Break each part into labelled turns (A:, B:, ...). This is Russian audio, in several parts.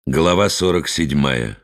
A: Глава 47.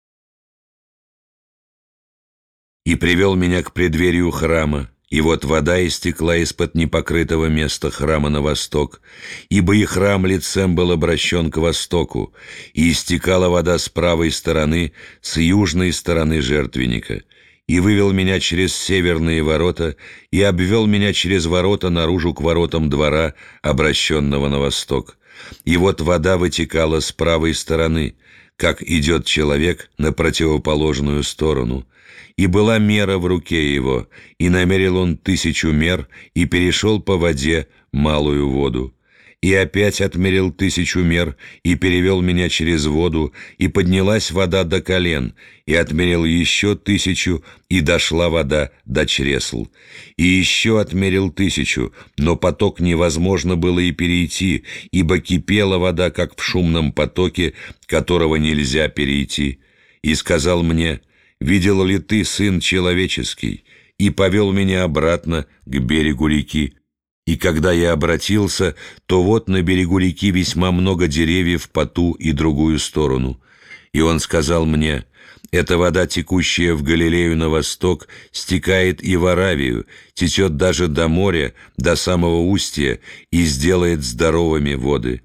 A: «И привел меня к преддверию храма, и вот вода истекла из-под непокрытого места храма на восток, ибо и храм лицем был обращен к востоку, и истекала вода с правой стороны, с южной стороны жертвенника, и вывел меня через северные ворота, и обвел меня через ворота наружу к воротам двора, обращенного на восток. И вот вода вытекала с правой стороны, как идет человек на противоположную сторону. И была мера в руке его, и намерил он 1000 мер, и перешел по воде малую воду. И опять отмерил 1000 мер, и перевел меня через воду, и поднялась вода до колен, и отмерил еще 1000, и дошла вода до чресл. И еще отмерил 1000, но поток невозможно было и перейти, ибо кипела вода, как в шумном потоке, которого нельзя перейти. И сказал мне: «Видел ли ты, сын человеческий?» И повел меня обратно к берегу реки. И когда я обратился, то вот на берегу реки весьма много деревьев по ту и другую сторону. И он сказал мне: «Эта вода, текущая в Галилею на восток, стекает и в Аравию, течет даже до моря, до самого устья, и сделает здоровыми воды.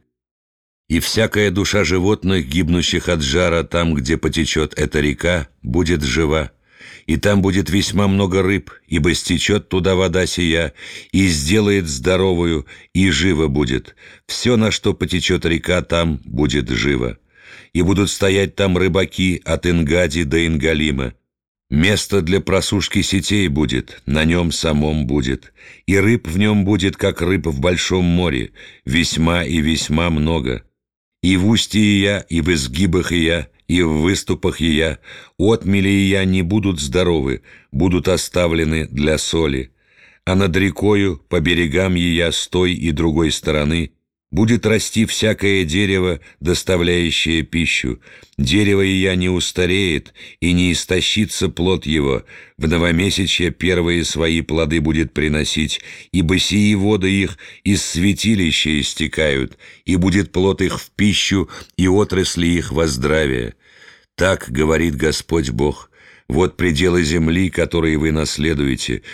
A: И всякая душа животных, гибнущих от жара там, где потечет эта река, будет жива. И там будет весьма много рыб, ибо стечет туда вода сия, и сделает здоровую, и живо будет. Все, на что потечет река, там будет живо. И будут стоять там рыбаки от Энгади до Энгалима. Место для просушки сетей будет, на нем самом будет. И рыб в нем будет, как рыб в большом море, весьма и весьма много. И в устье Ия, и в изгибах Ия, и в выступах Ия, отмели Ия не будут здоровы, будут оставлены для соли. А над рекою, по берегам Ия с той и другой стороны, будет расти всякое дерево, доставляющее пищу. Дерево Ия не устареет, и не истощится плод его. В новомесячье первые свои плоды будет приносить, ибо сии воды их из святилища истекают, и будет плод их в пищу, и отрасли их во здравие. Так говорит Господь Бог. Вот пределы земли, которые вы наследуете,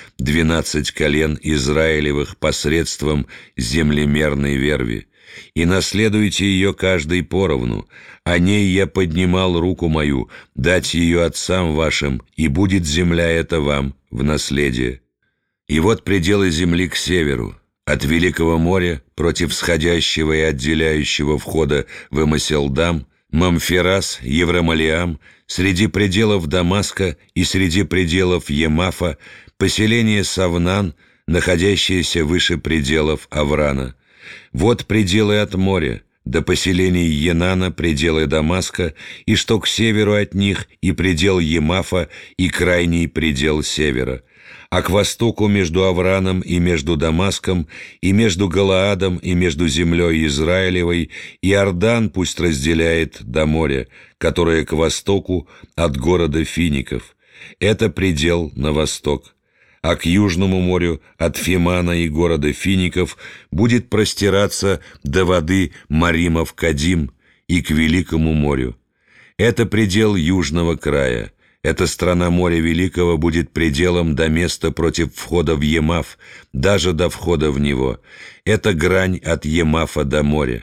A: 12 колен Израилевых посредством землемерной верви. И наследуйте ее каждый поровну. О ней я поднимал руку мою, дать ее отцам вашим, и будет земля эта вам в наследие. И вот пределы земли к северу, от Великого моря против сходящего и отделяющего входа в Амаселдам, Мамферас, Евромалиам, среди пределов Дамаска и среди пределов Емафа, поселение Савнан, находящееся выше пределов Аврана. Вот пределы от моря, до поселений Енана, пределы Дамаска, и что к северу от них, и предел Емафа, и крайний предел севера. А к востоку между Авраном и между Дамаском, и между Галаадом и между землей Израилевой, Иордан пусть разделяет до моря, которое к востоку от города Фиников. Это предел на восток. А к Южному морю от Фимана и города Фиников будет простираться до воды Маримов-Кадим и к Великому морю. Это предел южного края. Эта страна моря Великого будет пределом до места против входа в Емаф, даже до входа в него. Это грань от Емафа до моря.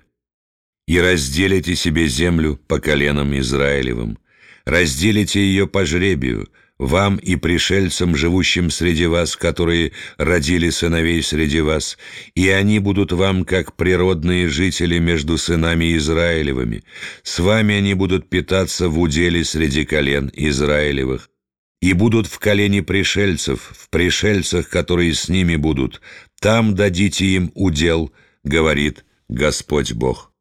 A: И разделите себе землю по коленам Израилевым. Разделите ее по жребию, вам и пришельцам, живущим среди вас, которые родили сыновей среди вас, и они будут вам, как природные жители между сынами Израилевыми. С вами они будут питаться в уделе среди колен Израилевых. И будут в колене пришельцев, в пришельцах, которые с ними будут. Там дадите им удел, говорит Господь Бог».